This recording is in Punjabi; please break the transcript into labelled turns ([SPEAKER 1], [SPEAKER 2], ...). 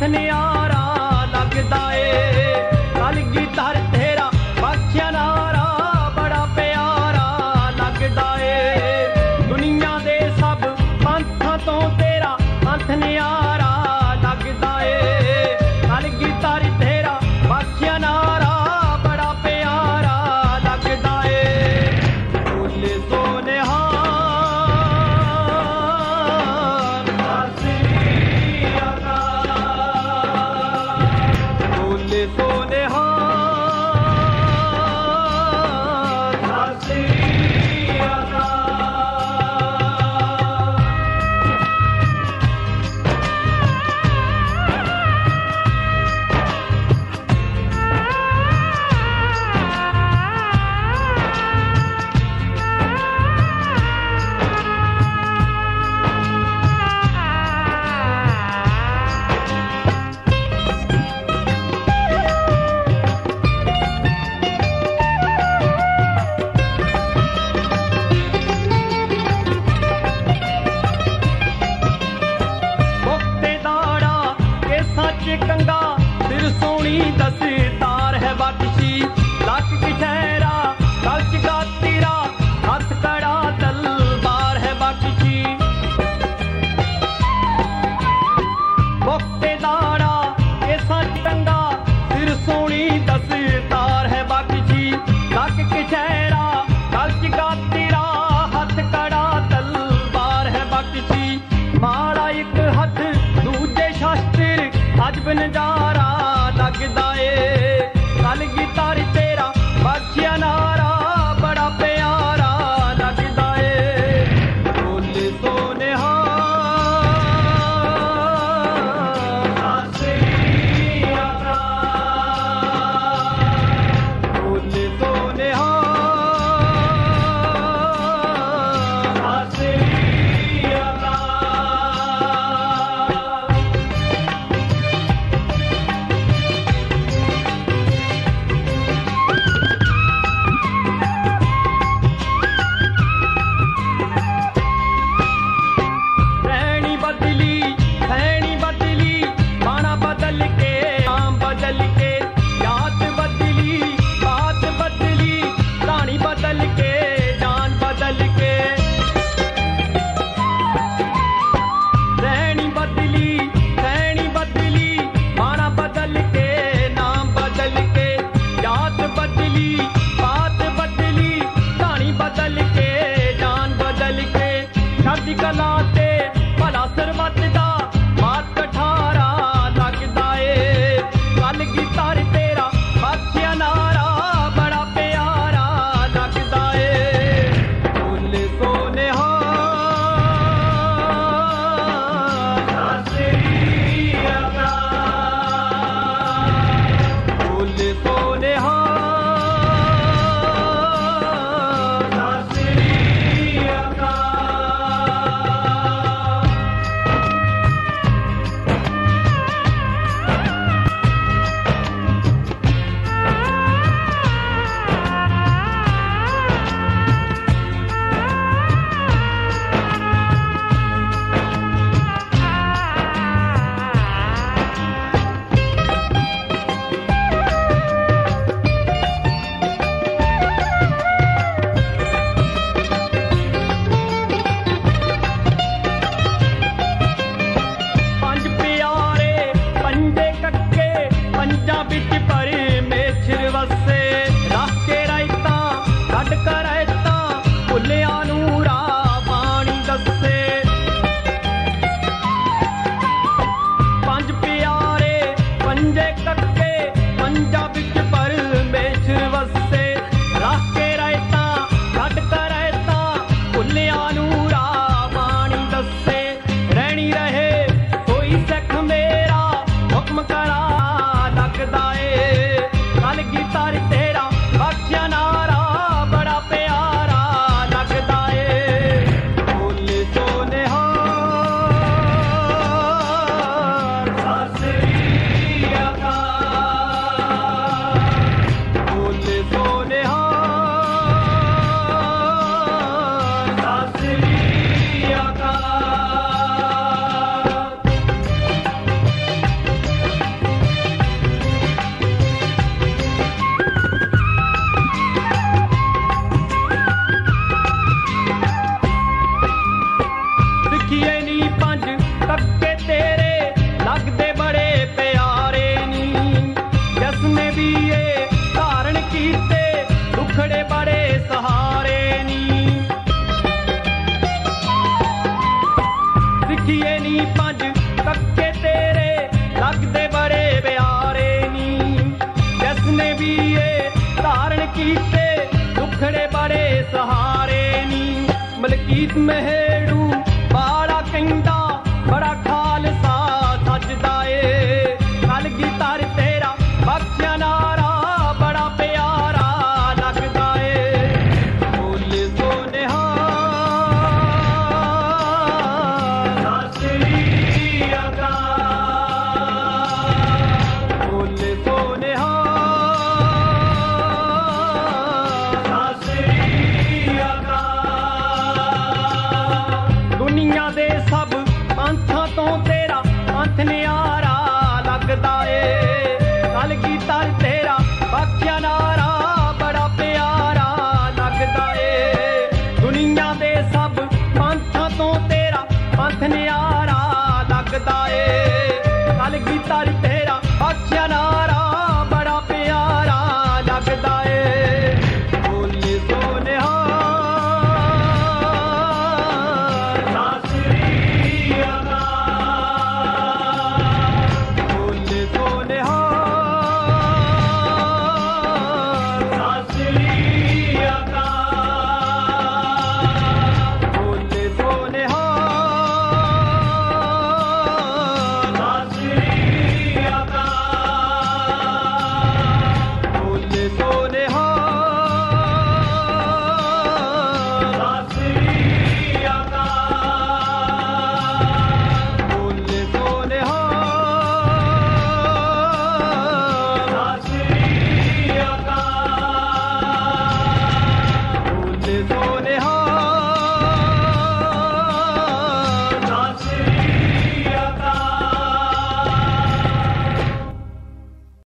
[SPEAKER 1] ਨਿਆਰਾ ਲੱਗਦਾ ਏ। ਕਲਗੀਧਰ ਤੇਰਾ ਬਖਸ਼ਿਆ ਨਾਰਾ ਬੜਾ ਪਿਆਰਾ ਲੱਗਦਾ ਏ। ਦੁਨੀਆ ਦੇ ਸਭ ਪੰਥਾਂ ਤੋਂ ਤੇਰਾ ਪੰਥ ਨਿਆਰਾ ਲੱਗਦਾ ਏ। ਕਲਗੀਧਰ ਤੇਰਾ ਬਖਸ਼ਿਆ ਨਾਰਾ ਬੜਾ ਪਿਆਰਾ ਲੱਗਦਾ ਏ। ਬੋਲੇ ਸੋਨਿਹਾ ਕੰਗਾ ਸਿਰ ਸੋਹਣੀ ਦਸਤਾਰ ਹੈ ਬਖਸ਼ੀ। ਲੱਕ ਕਿਸ਼ਹਿਰਾ ਗਲ ਚ ਗਾਤੀਰਾ ਹੱਥ ਕੜਾ ਤਲਵਾਰ ਹੈ ਬਖਸ਼ੀ। ਮੁਕਤੇ ਦਾੜਾ ਕੇਸਾਂ ਚ ਕੰਗਾ ਸਿਰ ਸੋਹਣੀ ਦਸਤਾਰ ਹੈ ਬਖਸ਼ੀ। ਲੱਕ ਕਿਸ਼ਹਿਰਾ ਗਲ ਚ ਗਾਤੀਰਾ ਹੱਥ ਕੜਾ ਤਲਵਾਰ ਹੈ ਬਖਸ਼ੀ। ਮਾੜਾ ਇੱਕ ਹੱਥ ਦੂਜੇ ਸ਼ਸਤਰ ਅਜਬ ਨਜ਼ਾਰਾ ਲੱਗਦਾ ਏ। ਕਲਗੀਧਰ ਤੇਰਾ ਬਖਸ਼ਿਆ ਨਾਰਾ ਬੜਾ ਪਿਆਰਾ ਲੱਗਦਾ ਏ। ਬੋਲੇ ਸੋਨਿਹਾ ਸਤਿ ਸ੍ਰੀ ਅਕਾਲ। ਬੋਲੇ ਸੋਨਿਹਾ ਸਤਿ ਸ੍ਰੀ ਅਕਾਲ। ਕਲਾ ਤੇ ਭਲਾ ਸਰਬੱਤ ਦਾ ਮਾਤ ਕਠਾਰਾ ਲੱਗਦਾ ਏ। ਕਲਗੀਧਰ ਤੇਰਾ ਬਖਸ਼ਿਆ ਨਾਰਾ ਬੜਾ ਪਿਆਰਾ ਲੱਗਦਾ ਏ। ਬੋਲੇ ਸੋਨਿਹਾ ਸਤਿ ਸ੍ਰੀ ਅਕਾਲ। ਬੋਲੇ ਸੋਨਿਹਾ ਸਤਿ ਸ੍ਰੀ ਅਕਾਲ। ਕੀਤੇ ਦੁੱਖੜੇ ਬੜੇ ਸਹਾਰੇ ਨੀ ਮਲਕੀਤ ਮਹਿ